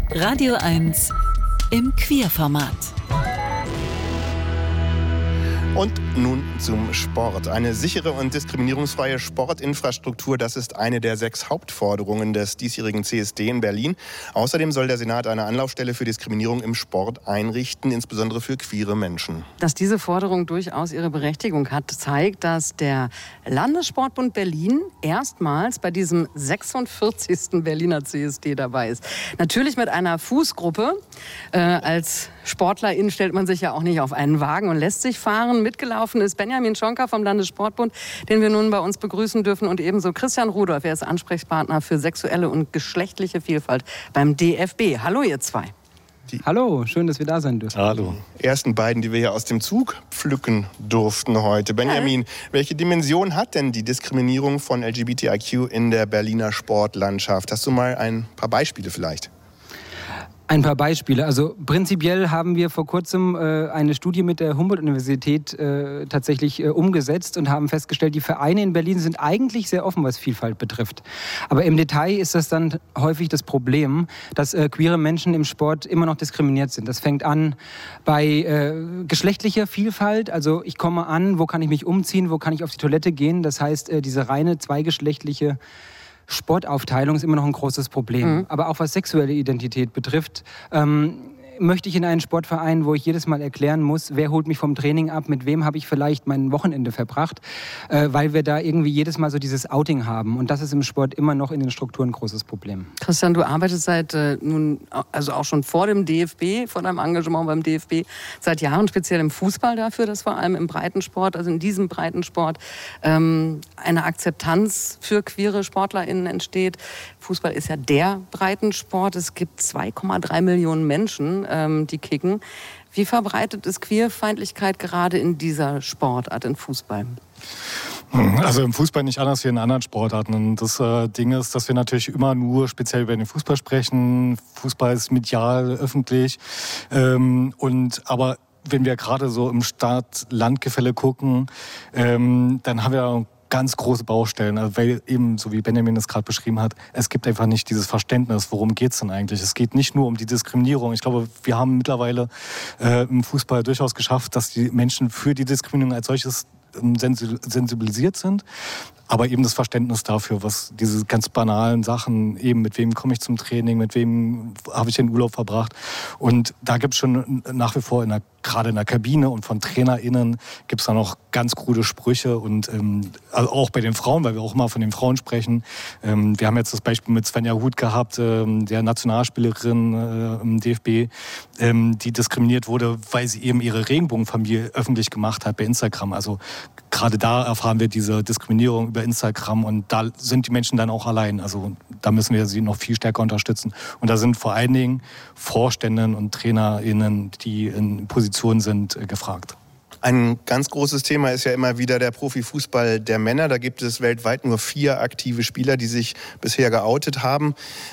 Radio 1 im Queerformat. Und nun zum Sport. Eine sichere und diskriminierungsfreie Sportinfrastruktur, das ist eine der 6 Hauptforderungen des diesjährigen CSD in Berlin. Außerdem soll der Senat eine Anlaufstelle für Diskriminierung im Sport einrichten, insbesondere für queere Menschen. Dass diese Forderung durchaus ihre Berechtigung hat, zeigt, dass der Landessportbund Berlin erstmals bei diesem 46. Berliner CSD dabei ist. Natürlich mit einer Fußgruppe. Als Sportlerin stellt man sich ja auch nicht auf einen Wagen und lässt sich fahren. Mitgelaufen ist Benjamin Schonka vom Landessportbund, den wir nun bei uns begrüßen dürfen, und ebenso Christian Rudolph. Er ist Ansprechpartner für sexuelle und geschlechtliche Vielfalt beim DFB. Hallo ihr zwei. Hallo, schön, dass wir da sein dürfen. Hallo. Ersten beiden, die wir hier aus dem Zug pflücken durften heute. Benjamin, welche Dimension hat denn die Diskriminierung von LGBTIQ in der Berliner Sportlandschaft? Hast du mal ein paar Beispiele vielleicht? Ein paar Beispiele. Also prinzipiell haben wir vor kurzem eine Studie mit der Humboldt-Universität tatsächlich umgesetzt und haben festgestellt, die Vereine in Berlin sind eigentlich sehr offen, was Vielfalt betrifft. Aber im Detail ist das dann häufig das Problem, dass queere Menschen im Sport immer noch diskriminiert sind. Das fängt an bei geschlechtlicher Vielfalt. Also ich komme an, wo kann ich mich umziehen, wo kann ich auf die Toilette gehen. Das heißt, diese reine zweigeschlechtliche Sportaufteilung ist immer noch ein großes Problem. Aber auch was sexuelle Identität betrifft, möchte ich in einen Sportverein, wo ich jedes Mal erklären muss, wer holt mich vom Training ab, mit wem habe ich vielleicht mein Wochenende verbracht, weil wir da irgendwie jedes Mal so dieses Outing haben. Und das ist im Sport immer noch in den Strukturen ein großes Problem. Christian, du arbeitest seit nun, also auch schon vor dem DFB, vor deinem Engagement beim DFB, seit Jahren speziell im Fußball dafür, dass vor allem im Breitensport, also in diesem Breitensport, eine Akzeptanz für queere SportlerInnen entsteht. Fußball ist ja der Breitensport. Es gibt 2,3 Millionen Menschen, die kicken. Wie verbreitet ist Queerfeindlichkeit gerade in dieser Sportart, in Fußball? Also im Fußball nicht anders wie in anderen Sportarten. Und das Ding ist, dass wir natürlich immer nur speziell über den Fußball sprechen. Fußball ist medial, öffentlich. Aber wenn wir gerade so im Stadt-Land-Gefälle gucken, dann haben wir ganz große Baustellen, also weil eben, so wie Benjamin es gerade beschrieben hat, es gibt einfach nicht dieses Verständnis, worum geht es denn eigentlich. Es geht nicht nur um die Diskriminierung. Ich glaube, wir haben mittlerweile im Fußball durchaus geschafft, dass die Menschen für die Diskriminierung als solches sensibilisiert sind, aber eben das Verständnis dafür, was diese ganz banalen Sachen, eben mit wem komme ich zum Training, mit wem habe ich den Urlaub verbracht. Und da gibt es schon nach wie vor gerade in der Kabine und von TrainerInnen gibt es da noch ganz krude Sprüche und also auch bei den Frauen, weil wir auch mal von den Frauen sprechen. Wir haben jetzt das Beispiel mit Svenja Huth gehabt, der Nationalspielerin im DFB, die diskriminiert wurde, weil sie eben ihre Regenbogenfamilie öffentlich gemacht hat bei Instagram. Also gerade da erfahren wir diese Diskriminierung über Instagram und da sind die Menschen dann auch allein. Also da müssen wir sie noch viel stärker unterstützen. Und da sind vor allen Dingen Vorständinnen und TrainerInnen, die in Positionen sind, gefragt. Ein ganz großes Thema ist ja immer wieder der Profifußball der Männer. Da gibt es weltweit nur 4 aktive Spieler, die sich bisher geoutet haben.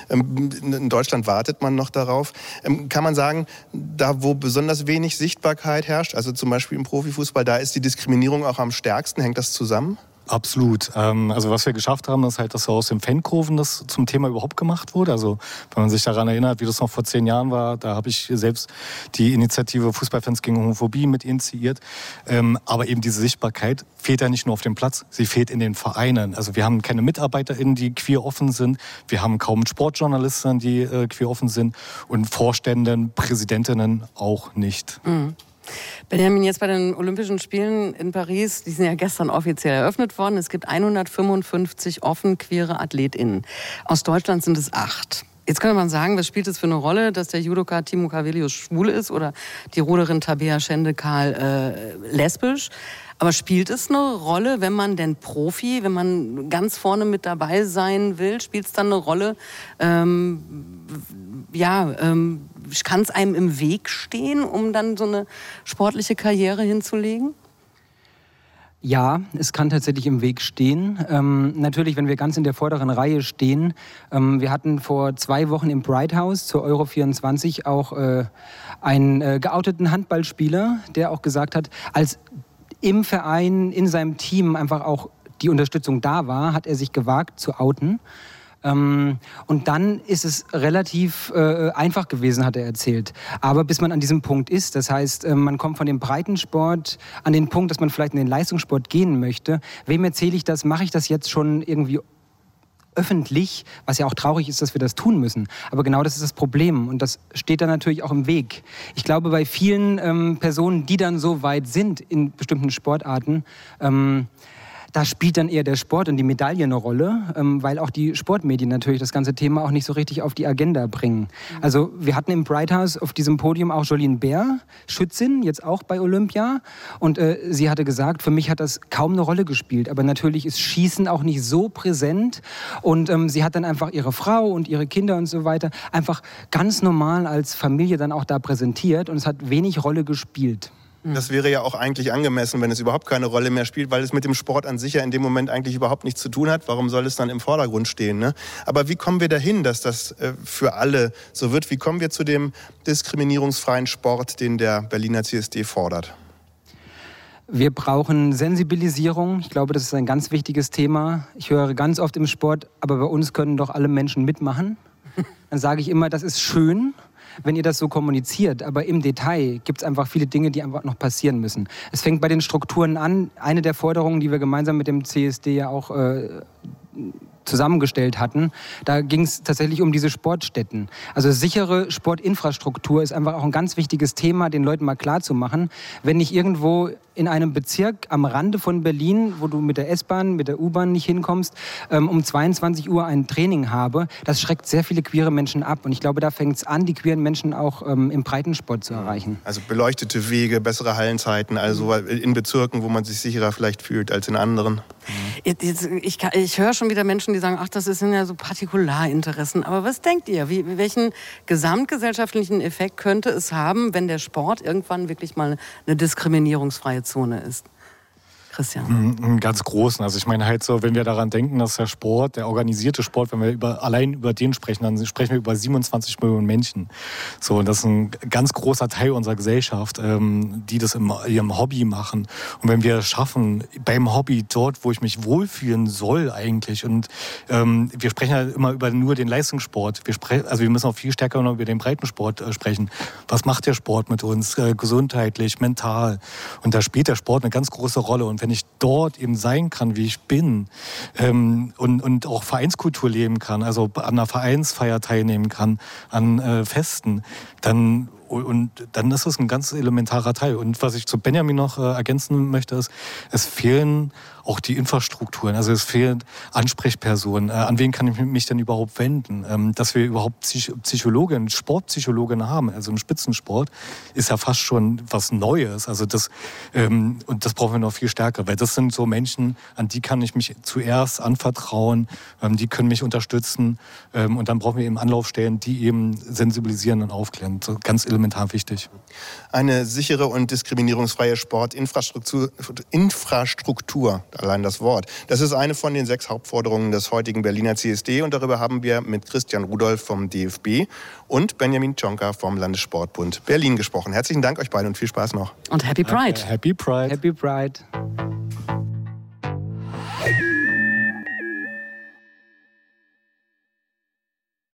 In Deutschland wartet man noch darauf. Kann man sagen, da wo besonders wenig Sichtbarkeit herrscht, also zum Beispiel im Profifußball, da ist die Diskriminierung auch am stärksten? Hängt das zusammen? Absolut. Also was wir geschafft haben, ist halt, dass aus den Fankurven das zum Thema überhaupt gemacht wurde. Also wenn man sich daran erinnert, wie das noch vor 10 Jahren war, da habe ich selbst die Initiative Fußballfans gegen Homophobie mit initiiert. Aber eben diese Sichtbarkeit fehlt ja nicht nur auf dem Platz, sie fehlt in den Vereinen. Also wir haben keine MitarbeiterInnen, die queer offen sind. Wir haben kaum Sportjournalisten, die queer offen sind. Und Vorständen, Präsidentinnen auch nicht. Mhm. Benjamin, jetzt bei den Olympischen Spielen in Paris, die sind ja gestern offiziell eröffnet worden. Es gibt 155 offen queere AthletInnen. Aus Deutschland sind es 8. Jetzt könnte man sagen, was spielt es für eine Rolle, dass der Judoka Timo Cavelius schwul ist oder die Ruderin Tabea Schendekal lesbisch? Aber spielt es eine Rolle, wenn man denn Profi, wenn man ganz vorne mit dabei sein will, spielt es dann eine Rolle, kann es einem im Weg stehen, um dann so eine sportliche Karriere hinzulegen? Ja, es kann tatsächlich im Weg stehen. Natürlich, wenn wir ganz in der vorderen Reihe stehen. Wir hatten vor 2 Wochen im Bright House zur Euro 24 auch einen geouteten Handballspieler, der auch gesagt hat, als im Verein, in seinem Team einfach auch die Unterstützung da war, hat er sich gewagt zu outen. Und dann ist es relativ einfach gewesen, hat er erzählt. Aber bis man an diesem Punkt ist, das heißt, man kommt von dem Breitensport an den Punkt, dass man vielleicht in den Leistungssport gehen möchte. Wem erzähle ich das? Mache ich das jetzt schon irgendwie öffentlich, was ja auch traurig ist, dass wir das tun müssen. Aber genau das ist das Problem und das steht dann natürlich auch im Weg. Ich glaube, bei vielen Personen, die dann so weit sind in bestimmten Sportarten, da spielt dann eher der Sport und die Medaille eine Rolle, weil auch die Sportmedien natürlich das ganze Thema auch nicht so richtig auf die Agenda bringen. Also wir hatten im Bright House auf diesem Podium auch Jolien Bär, Schützin, jetzt auch bei Olympia. Und sie hatte gesagt, für mich hat das kaum eine Rolle gespielt. Aber natürlich ist Schießen auch nicht so präsent. Und sie hat dann einfach ihre Frau und ihre Kinder und so weiter einfach ganz normal als Familie dann auch da präsentiert. Und es hat wenig Rolle gespielt. Das wäre ja auch eigentlich angemessen, wenn es überhaupt keine Rolle mehr spielt, weil es mit dem Sport an sich ja in dem Moment eigentlich überhaupt nichts zu tun hat. Warum soll es dann im Vordergrund stehen? Ne? Aber wie kommen wir dahin, dass das für alle so wird? Wie kommen wir zu dem diskriminierungsfreien Sport, den der Berliner CSD fordert? Wir brauchen Sensibilisierung. Ich glaube, das ist ein ganz wichtiges Thema. Ich höre ganz oft im Sport, aber bei uns können doch alle Menschen mitmachen. Dann sage ich immer, das ist schön, wenn ihr das so kommuniziert. Aber im Detail gibt es einfach viele Dinge, die einfach noch passieren müssen. Es fängt bei den Strukturen an. Eine der Forderungen, die wir gemeinsam mit dem CSD ja auch zusammengestellt hatten, da ging es tatsächlich um diese Sportstätten. Also sichere Sportinfrastruktur ist einfach auch ein ganz wichtiges Thema, den Leuten mal klarzumachen. Wenn ich irgendwo in einem Bezirk am Rande von Berlin, wo du mit der S-Bahn, mit der U-Bahn nicht hinkommst, um 22 Uhr ein Training habe, das schreckt sehr viele queere Menschen ab. Und ich glaube, da fängt es an, die queeren Menschen auch im Breitensport zu erreichen. Also beleuchtete Wege, bessere Hallenzeiten, also in Bezirken, wo man sich sicherer vielleicht fühlt als in anderen. Ich höre schon wieder Menschen, die sagen, ach, das sind ja so Partikularinteressen. Aber was denkt ihr? Welchen gesamtgesellschaftlichen Effekt könnte es haben, wenn der Sport irgendwann wirklich mal eine diskriminierungsfreie Zone ist? Christian. Einen ganz großen. Also ich meine halt so, wenn wir daran denken, dass der Sport, der organisierte Sport, wenn wir allein über den sprechen, dann sprechen wir über 27 Millionen Menschen. So, und das ist ein ganz großer Teil unserer Gesellschaft, die das in ihrem Hobby machen. Und wenn wir es schaffen, beim Hobby dort, wo ich mich wohlfühlen soll eigentlich, und wir sprechen ja immer über nur den Leistungssport. Also wir müssen auch viel stärker noch über den Breitensport sprechen. Was macht der Sport mit uns? Gesundheitlich, mental. Und da spielt der Sport eine ganz große Rolle. Und wenn ich dort eben sein kann, wie ich bin, und auch Vereinskultur leben kann, also an einer Vereinsfeier teilnehmen kann, an Festen, dann ist es ein ganz elementarer Teil. Und was ich zu Benjamin noch ergänzen möchte, ist, es fehlen auch die Infrastrukturen. Also es fehlen Ansprechpersonen. An wen kann ich mich denn überhaupt wenden? Dass wir überhaupt Psychologen, Sportpsychologen haben, also im Spitzensport, ist ja fast schon was Neues. Also und das brauchen wir noch viel stärker, weil das sind so Menschen, an die kann ich mich zuerst anvertrauen, die können mich unterstützen, und dann brauchen wir eben Anlaufstellen, die eben sensibilisieren und aufklären. So ganz elementar wichtig. Eine sichere und diskriminierungsfreie Sportinfrastruktur, allein das Wort. Das ist eine von den 6 Hauptforderungen des heutigen Berliner CSD und darüber haben wir mit Christian Rudolph vom DFB und Benjamin Tschonka vom Landessportbund Berlin gesprochen. Herzlichen Dank euch beiden und viel Spaß noch. Und Happy Pride. Happy Pride. Happy Pride.